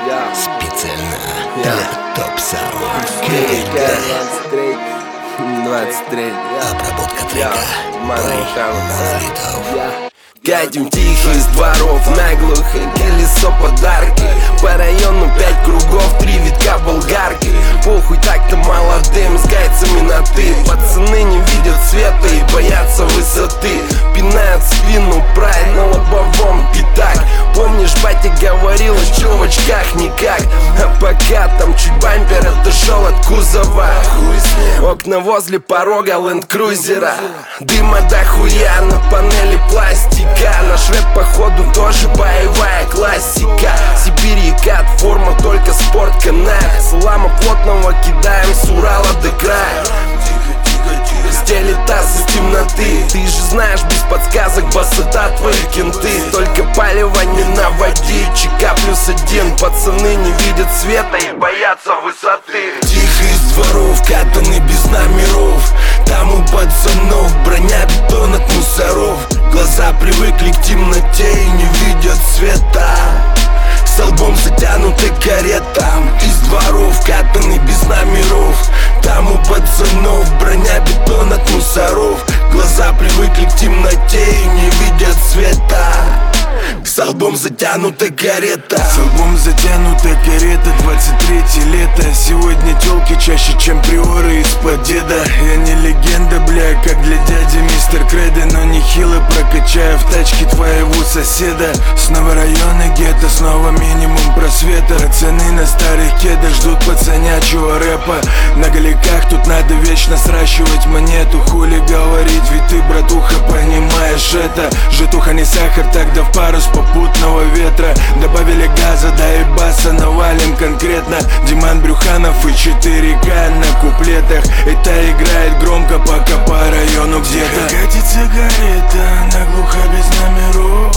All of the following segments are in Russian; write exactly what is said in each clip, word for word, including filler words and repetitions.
Специально для Топ Саунд. двадцать три. Обработка трека. Катим тихо из дворов, наглухо колесо подарки. По району пять кругов, три витка болгарки. Похуй, так-то молодым, с гайцами на ты. Пацаны не видят света и боятся высоты. Пинают спину прайд на лобовом пятак. Помнишь, батя говорил, что в очках никак. А пока там чуть бампер отошел от кузова. Окна возле порога ленд-крузера. Дыма дохуя на панели пластика. Наш рэп походу тоже боевая классика. Сибирь, Екат, форма только спортканал. Салама плотного кидаем с Урала до края. Стелит таз из темноты. Ты же знаешь, без подсказок басота твои кенты. Только палево не наводи, ЧК плюс один. Пацаны не видят света и боятся высоты. Тихо из дворов, катаны без номеров. Там у пацанов броня, бетон от мусоров. Глаза привыкли к темноте и не видят света. С лбом затянуты каретам. Из дворов катаны без номеров. Там у пацанов броня, бетон от мусоров. Глаза привыкли к темноте и не видят света. С лбом затянута карета. С лбом затянута карета. Двадцать третье лето. Сегодня тёлки чаще, чем приоры из-под деда. Я не легенда, бля, как для дяди мистер Кредо, но нехило прокачаю в тачке твоего соседа. Снова районы гетто, снова минимум просвета. Пацаны на старых кедах ждут пацанячего рэпа. На голиках тут надо вечно сращивать монету. Хули говорить, ведь ты, братуха, понимаешь это. Житуха не сахар, тогда в пару с попутного ветра. Добавили газа, да и баса, навалим конкретно. Диман Брюханов и четыре ка на куплетах. Это играет громко, пока по району где-то. Тихо катит сигарета, наглухо без номеров.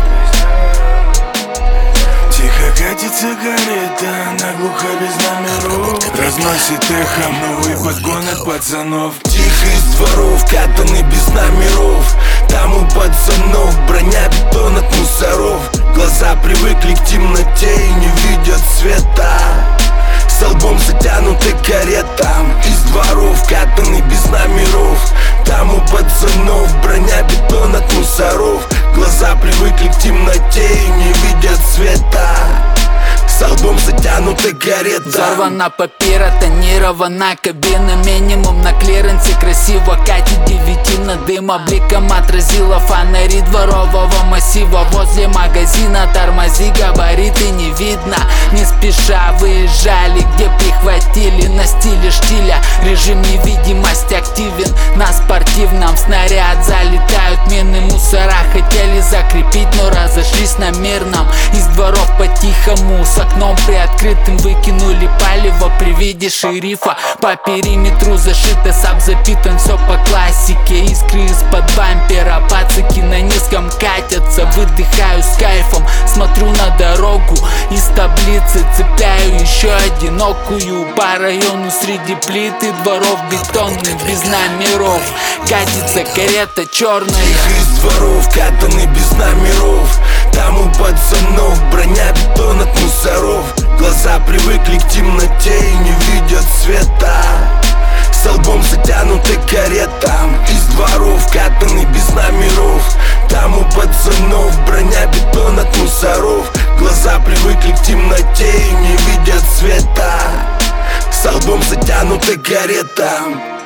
Тихо катит сигарета, наглухо без номеров. Разносит эхом новый подгон от пацанов. Тихо из дворов, катаны без номеров. Там у пацанов броня, бетон от мусоров. Глаза привыкли к темноте и не видят света. С лбом затянуты каретам. Из дворов катаны без номеров. Там у пацанов броня, бетон от мусоров. Глаза привыкли к темноте и не видят света. С лбом затянута карета. Взорвана папира, тонирована кабина. Минимум на клиренсе, красиво катит девятина. Дыма бликом отразила фонари дворового массива. Возле магазина тормози, габариты не видно. Не спеша выезжали, где прихватили. На стиле штиля режим невидимости активен. На спортивном снаряд залетают мины. Мусора хотели закрепить, но разошлись на мирном. Из дворов по-тихому с окном приоткрытым выкинули палево при виде шерифа. По периметру зашито, саб запитан, все по классике. Искры из-под бампера, пацаки на низком катятся. Выдыхаю с кайфом, смотрю на дорогу. Из таблицы цепляю еще одинокую. По району среди плит и дворов бетонных без номеров. Катится карета черная. Тихо из дворов, катаны без номеров. Там у пацанов броня, бетон от мусоров. Глаза привыкли к темноте и не видят света. С лбом затянуты каретам. Из дворов катаны без номеров. Там у пацанов броня, бетон от мусоров. Глаза привыкли к темноте и не видят света. С лбом затянуты каретам.